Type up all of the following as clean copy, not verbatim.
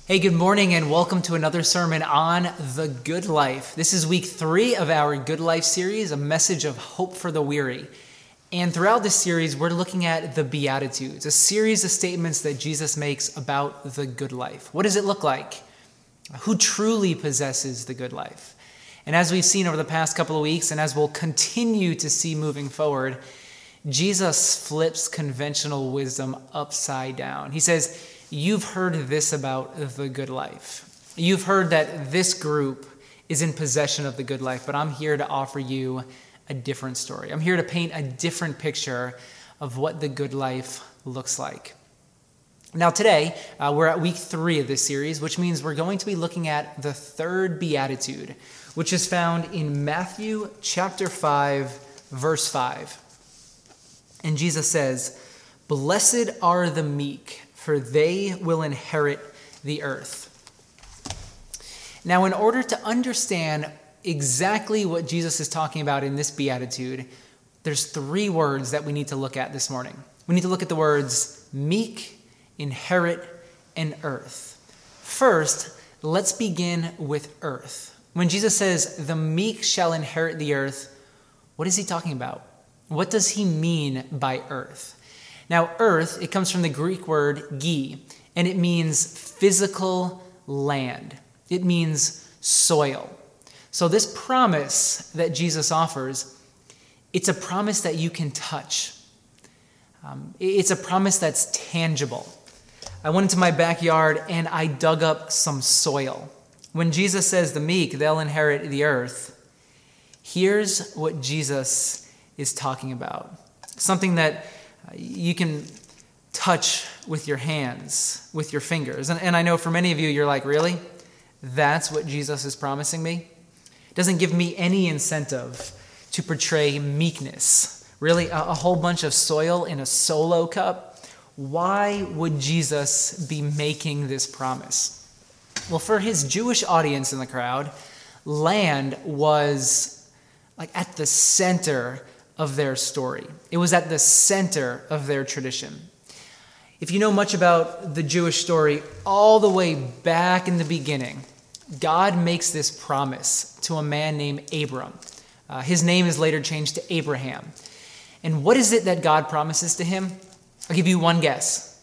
Hey, good morning and welcome to another sermon on the good life. This is week 3 of our Good Life series, a message of hope for the weary. And throughout this series, we're looking at the Beatitudes, a series of statements that Jesus makes about the good life. What does it look like? Who truly possesses the good life? And as we've seen over the past couple of weeks, and as we'll continue to see moving forward, Jesus flips conventional wisdom upside down. He says, you've heard this about the good life. You've heard that this group is in possession of the good life, but I'm here to offer you a different story. I'm here to paint a different picture of what the good life looks like. Now today, we're at week 3 of this series, which means we're going to be looking at the third beatitude, which is found in Matthew chapter 5, verse 5. And Jesus says, "Blessed are the meek, for they will inherit the earth." Now, in order to understand exactly what Jesus is talking about in this beatitude, there's 3 words that we need to look at this morning. We need to look at the words meek, inherit, and earth. First, let's begin with earth. When Jesus says, "The meek shall inherit the earth," what is he talking about? What does he mean by earth? Now, earth, it comes from the Greek word gi, and it means physical land. It means soil. So this promise that Jesus offers, it's a promise that you can touch. It's a promise that's tangible. I went into my backyard and I dug up some soil. When Jesus says the meek, they'll inherit the earth, here's what Jesus is talking about. Something that you can touch with your hands, with your fingers. And I know for many of you, you're like, really? That's what Jesus is promising me? It doesn't give me any incentive to portray meekness. Really, a whole bunch of soil in a solo cup? Why would Jesus be making this promise? Well, for his Jewish audience in the crowd, land was like at the center of their story. It was at the center of their tradition. If you know much about the Jewish story, all the way back in the beginning, God makes this promise to a man named Abram. His name is later changed to Abraham. And what is it that God promises to him? I'll give you one guess.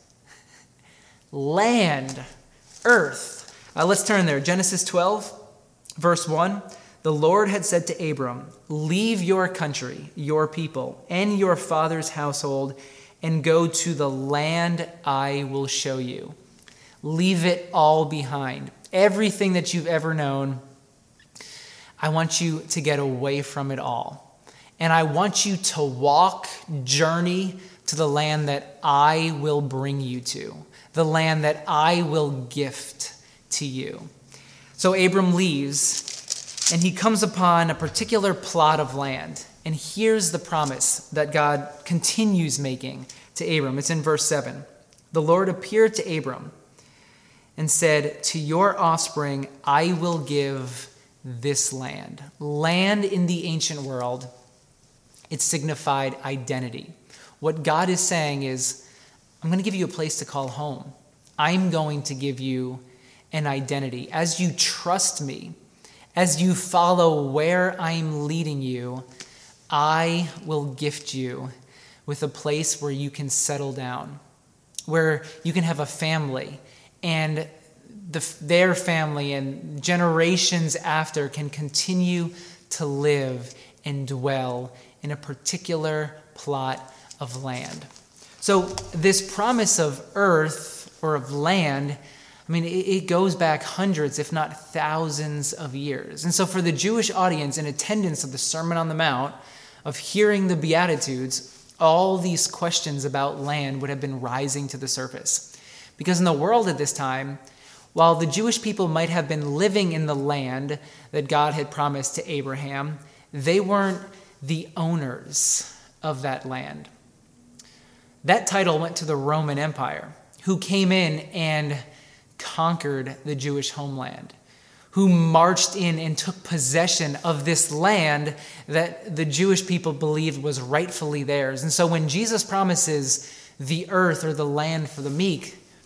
Land, earth. Let's turn there. Genesis 12, verse 1. The Lord had said to Abram, "Leave your country, your people, and your father's household, and go to the land I will show you." Leave it all behind. Everything that you've ever known, I want you to get away from it all. And I want you to journey to the land that I will bring you to, the land that I will gift to you. So Abram leaves, and he comes upon a particular plot of land. And here's the promise that God continues making to Abram. It's in verse 7. The Lord appeared to Abram and said, "To your offspring I will give this land." Land in the ancient world, it signified identity. What God is saying is, I'm going to give you a place to call home. I'm going to give you an identity. As you trust me, as you follow where I'm leading you, I will gift you with a place where you can settle down, where you can have a family, and their family and generations after can continue to live and dwell in a particular plot of land. So this promise of earth or of land, it goes back hundreds, if not thousands of years. And so for the Jewish audience in attendance of the Sermon on the Mount, of hearing the Beatitudes, all these questions about land would have been rising to the surface. Because in the world at this time, while the Jewish people might have been living in the land that God had promised to Abraham, they weren't the owners of that land. That title went to the Roman Empire, who came in and conquered the Jewish homeland, who marched in and took possession of this land that the Jewish people believed was rightfully theirs. And so when Jesus promises the earth or the land for the meek,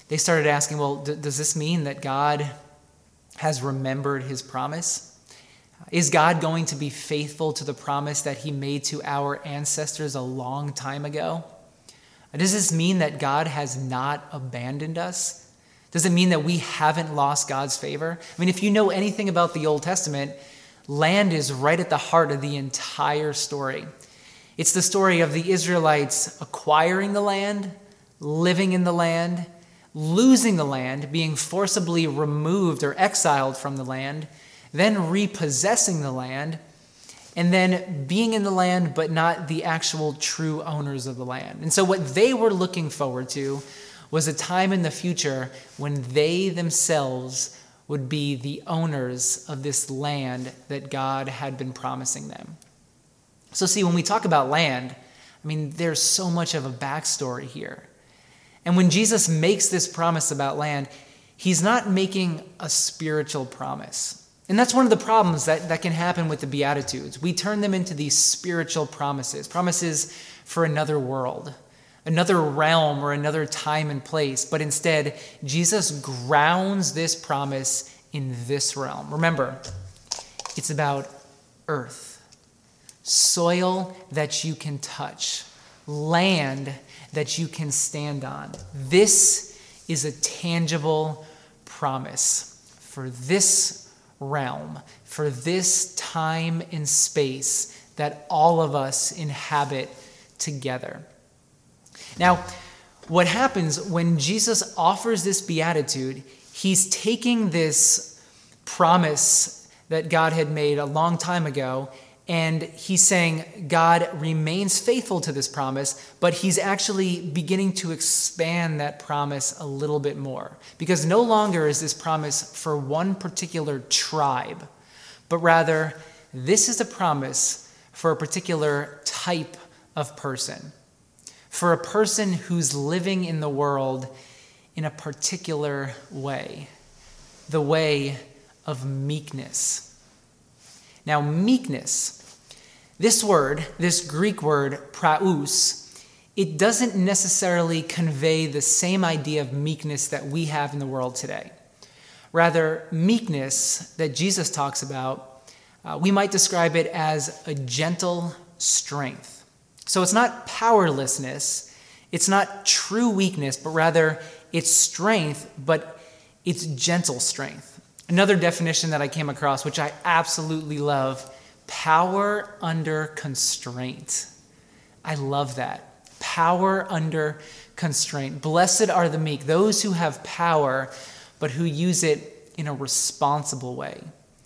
they started asking, well, does this mean that God has remembered his promise? Is God going to be faithful to the promise that he made to our ancestors a long time ago? Does this mean that God has not abandoned us? Does it mean that we haven't lost God's favor? I mean, if you know anything about the Old Testament, land is right at the heart of the entire story. It's the story of the Israelites acquiring the land, living in the land, losing the land, being forcibly removed or exiled from the land, then repossessing the land, and then being in the land but not the actual true owners of the land. And so what they were looking forward to was a time in the future when they themselves would be the owners of this land that God had been promising them. So see, when we talk about land, I mean, there's so much of a backstory here. And when Jesus makes this promise about land, he's not making a spiritual promise. And that's one of the problems that can happen with the Beatitudes. We turn them into these spiritual promises for another world, another realm, or another time and place. But instead, Jesus grounds this promise in this realm. Remember, it's about earth, soil that you can touch, land that you can stand on. This is a tangible promise for this realm, for this time and space that all of us inhabit together. Now, what happens when Jesus offers this beatitude, he's taking this promise that God had made a long time ago, and he's saying God remains faithful to this promise, but he's actually beginning to expand that promise a little bit more. Because no longer is this promise for one particular tribe, but rather this is a promise for a particular type of person, for a person who's living in the world in a particular way, the way of meekness. Now, meekness, this word, this Greek word, praus, it doesn't necessarily convey the same idea of meekness that we have in the world today. Rather, meekness that Jesus talks about, we might describe it as a gentle strength. So it's not powerlessness, it's not true weakness, but rather it's strength, but it's gentle strength. Another definition that I came across, which I absolutely love, power under constraint. I love that. Power under constraint. Blessed are the meek, those who have power, but who use it in a responsible way,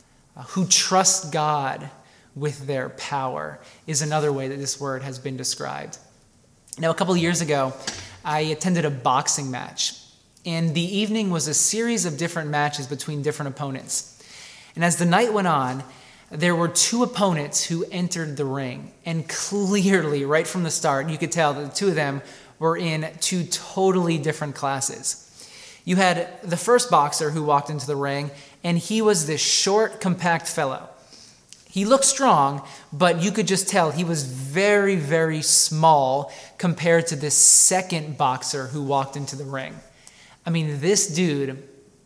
who trust God with their power, is another way that this word has been described. Now, a couple of years ago, I attended a boxing match. And the evening was a series of different matches between different opponents. And as the night went on, there were two opponents who entered the ring. And clearly, right from the start, you could tell that the two of them were in two totally different classes. You had the first boxer who walked into the ring, and he was this short, compact fellow. He looked strong, but you could just tell he was very, very small compared to this second boxer who walked into the ring. I mean, this dude,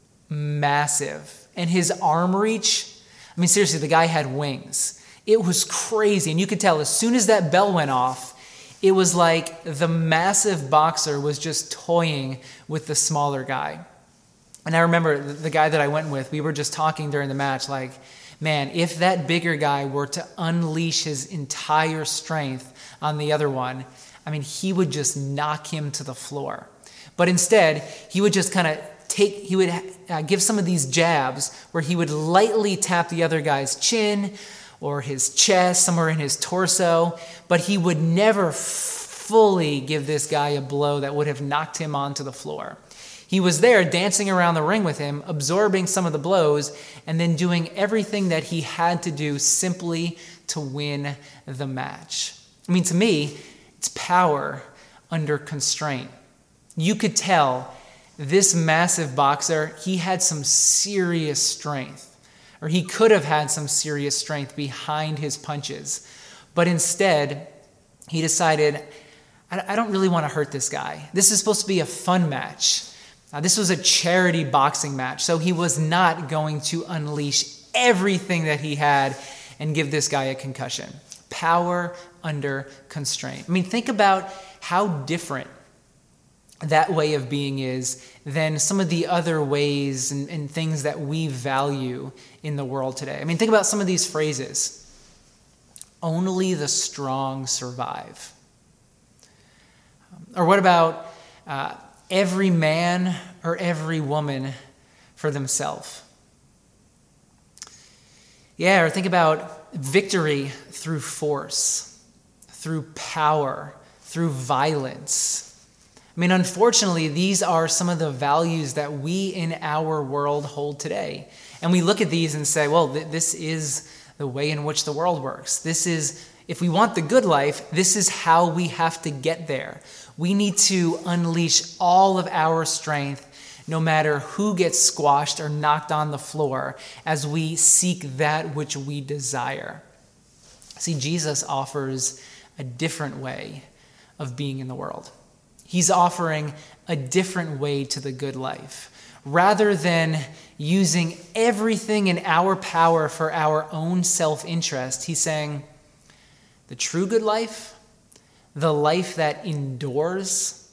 massive. And his arm reach, I mean, seriously, the guy had wings. It was crazy. And you could tell as soon as that bell went off, it was like the massive boxer was just toying with the smaller guy. And I remember the guy that I went with, we were just talking during the match like, man, if that bigger guy were to unleash his entire strength on the other one, I mean, he would just knock him to the floor. But instead, he would just kind of give some of these jabs where he would lightly tap the other guy's chin or his chest, somewhere in his torso, but he would never fully give this guy a blow that would have knocked him onto the floor. He was there dancing around the ring with him, absorbing some of the blows, and then doing everything that he had to do simply to win the match. I mean, to me, it's power under constraint. You could tell this massive boxer, he had some serious strength, or he could have had some serious strength behind his punches. But instead, he decided, I don't really want to hurt this guy. This is supposed to be a fun match. This was a charity boxing match, so he was not going to unleash everything that he had and give this guy a concussion. Power under constraint. I mean, think about how different that way of being is than some of the other ways and things that we value in the world today. I mean, think about some of these phrases. Only the strong survive. Or what about every man or every woman for themselves? Yeah, or think about victory through force, through power, through violence. I mean, unfortunately, these are some of the values that we in our world hold today. And we look at these and say, well, this is the way in which the world works. This is, if we want the good life, this is how we have to get there. We need to unleash all of our strength, no matter who gets squashed or knocked on the floor, as we seek that which we desire. See, Jesus offers a different way of being in the world. He's offering a different way to the good life. Rather than using everything in our power for our own self-interest, he's saying, the true good life, the life that endures,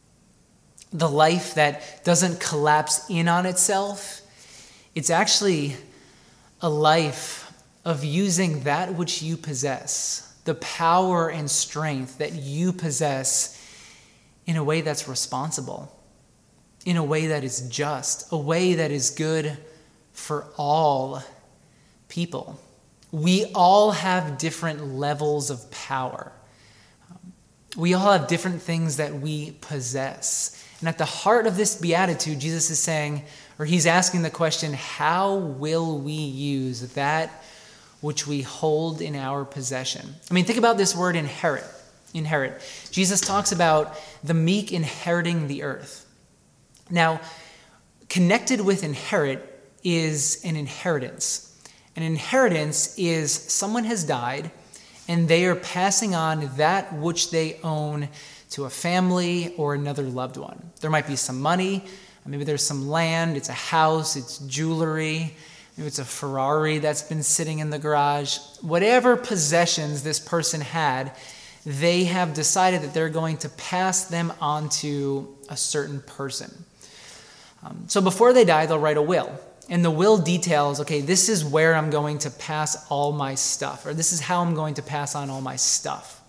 the life that doesn't collapse in on itself, it's actually a life of using that which you possess, the power and strength that you possess, in a way that's responsible, in a way that is just, a way that is good for all people. We all have different levels of power. We all have different things that we possess. And at the heart of this beatitude, Jesus is saying, or he's asking the question, how will we use that which we hold in our possession? I mean, think about this word inherit. Inherit. Jesus talks about the meek inheriting the earth. Now, connected with inherit is an inheritance. An inheritance is someone has died and they are passing on that which they own to a family or another loved one. There might be some money, maybe there's some land, it's a house, it's jewelry, maybe it's a Ferrari that's been sitting in the garage. Whatever possessions this person had, they have decided that they're going to pass them on to a certain person. So before they die, they'll write a will. And the will details, okay, this is where I'm going to pass all my stuff, or this is how I'm going to pass on all my stuff.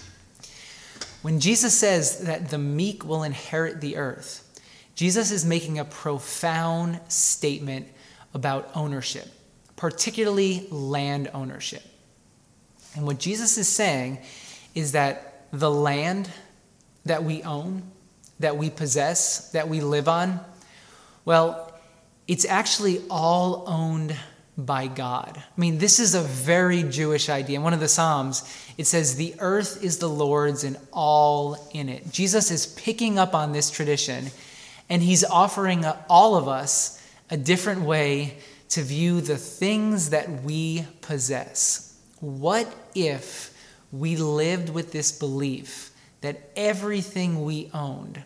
When Jesus says that the meek will inherit the earth, Jesus is making a profound statement about ownership, particularly land ownership. And what Jesus is saying is that the land that we own, that we possess, that we live on, well, it's actually all owned by God. I mean, this is a very Jewish idea. In one of the Psalms, it says, the earth is the Lord's and all in it. Jesus is picking up on this tradition, and he's offering all of us a different way to view the things that we possess. What if we lived with this belief that everything we owned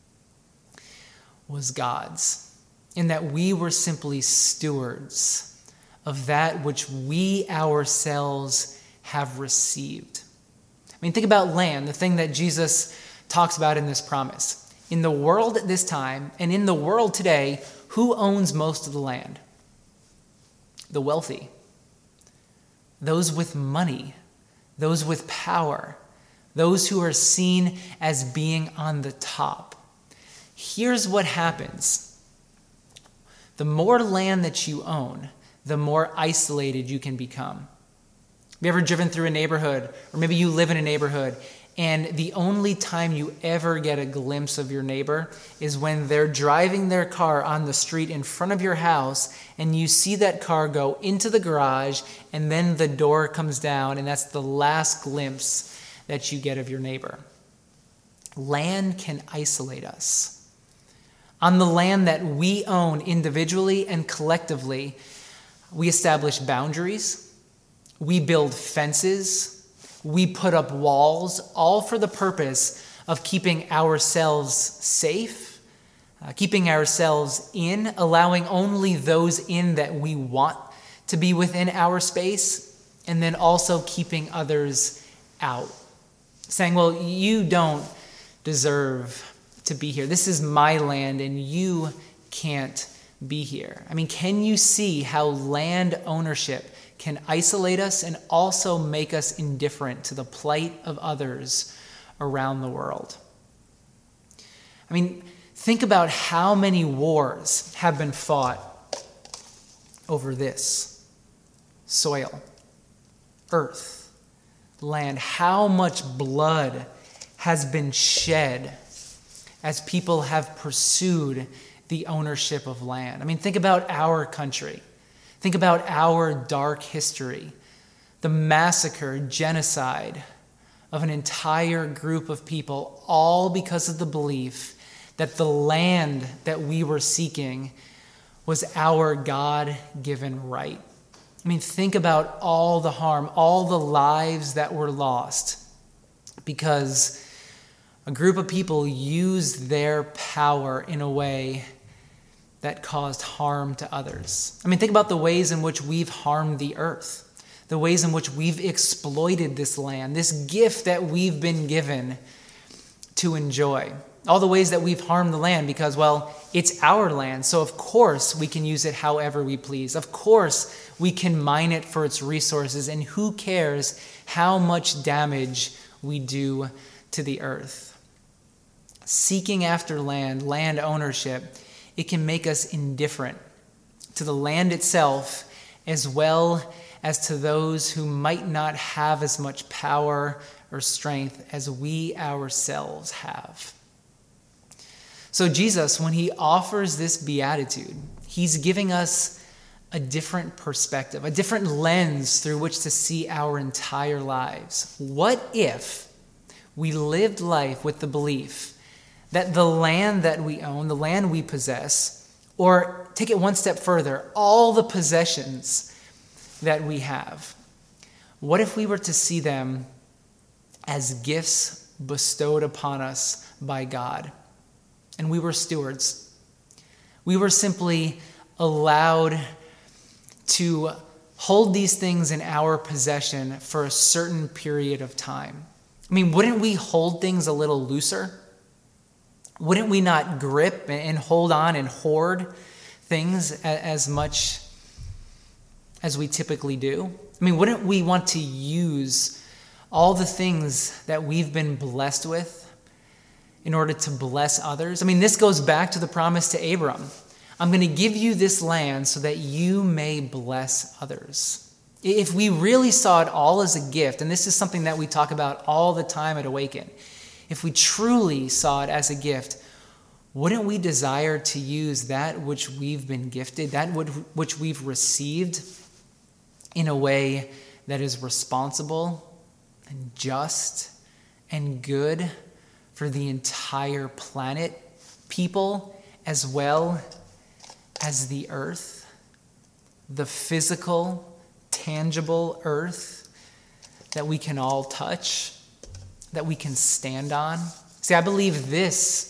was God's, and that we were simply stewards of that which we ourselves have received? I mean, think about land, the thing that Jesus talks about in this promise. In the world at this time, and in the world today, who owns most of the land? The wealthy. Those with money. Those with power. Those who are seen as being on the top. Here's what happens. The more land that you own, the more isolated you can become. Have you ever driven through a neighborhood, or maybe you live in a neighborhood, and the only time you ever get a glimpse of your neighbor is when they're driving their car on the street in front of your house, and you see that car go into the garage, and then the door comes down, and that's the last glimpse that you get of your neighbor. Land can isolate us. On the land that we own individually and collectively, we establish boundaries, we build fences, we put up walls, all for the purpose of keeping ourselves safe, keeping ourselves in, allowing only those in that we want to be within our space, and then also keeping others out. Saying, well, you don't deserve to be here. This is my land and you can't be here. I mean, can you see how land ownership can isolate us and also make us indifferent to the plight of others around the world? I mean, think about how many wars have been fought over this: soil, earth, land. How much blood has been shed as people have pursued the ownership of land. I mean, think about our country. Think about our dark history, the massacre, genocide of an entire group of people, all because of the belief that the land that we were seeking was our God-given right. I mean, think about all the harm, all the lives that were lost because a group of people used their power in a way that caused harm to others. I mean, think about the ways in which we've harmed the earth, the ways in which we've exploited this land, this gift that we've been given to enjoy. All the ways that we've harmed the land because, well, it's our land, so of course we can use it however we please. Of course we can mine it for its resources, and who cares how much damage we do to the earth. Seeking after land ownership, it can make us indifferent to the land itself as well as to those who might not have as much power or strength as we ourselves have. So Jesus, when he offers this beatitude, he's giving us a different perspective, a different lens through which to see our entire lives. What if we lived life with the belief that the land that we own, the land we possess, or take it one step further, all the possessions that we have, what if we were to see them as gifts bestowed upon us by God? And we were stewards. We were simply allowed to hold these things in our possession for a certain period of time. I mean, wouldn't we hold things a little looser? Wouldn't we not grip and hold on and hoard things as much as we typically do? I mean, wouldn't we want to use all the things that we've been blessed with in order to bless others? I mean, this goes back to the promise to Abram. I'm going to give you this land so that you may bless others. If we really saw it all as a gift, and this is something that we talk about all the time at Awaken, if we truly saw it as a gift, wouldn't we desire to use that which we've been gifted, that which we've received, in a way that is responsible and just and good for the entire planet, people, as well as the earth, the physical, tangible earth that we can all touch, that we can stand on? See, I believe this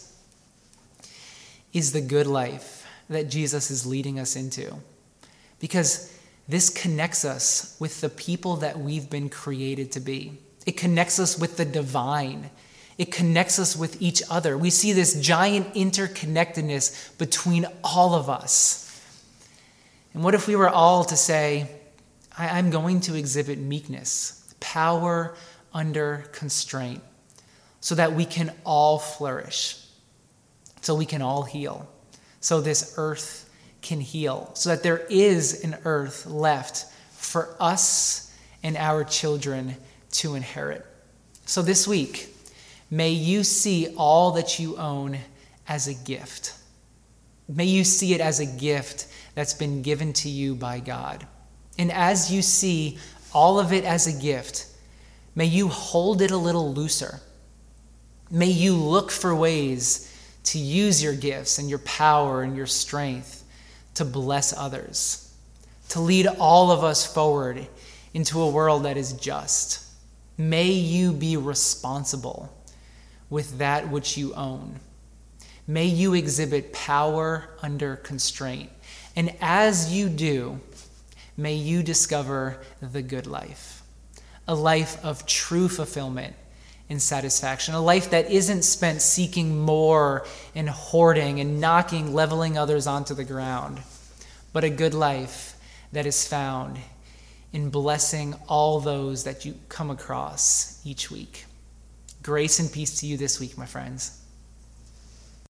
is the good life that Jesus is leading us into, because this connects us with the people that we've been created to be. It connects us with the divine. It connects us with each other. We see this giant interconnectedness between all of us. And what if we were all to say, I'm going to exhibit meekness, power under constraint, so that we can all flourish, so we can all heal, so this earth can heal, so that there is an earth left for us and our children to inherit. So this week, may you see all that you own as a gift. May you see it as a gift that's been given to you by God. And as you see all of it as a gift, may you hold it a little looser. May you look for ways to use your gifts and your power and your strength to bless others, to lead all of us forward into a world that is just. May you be responsible with that which you own. May you exhibit power under constraint. And as you do, may you discover the good life, a life of true fulfillment and satisfaction, a life that isn't spent seeking more and hoarding and leveling others onto the ground, but a good life that is found in blessing all those that you come across each week. Grace and peace to you this week, my friends.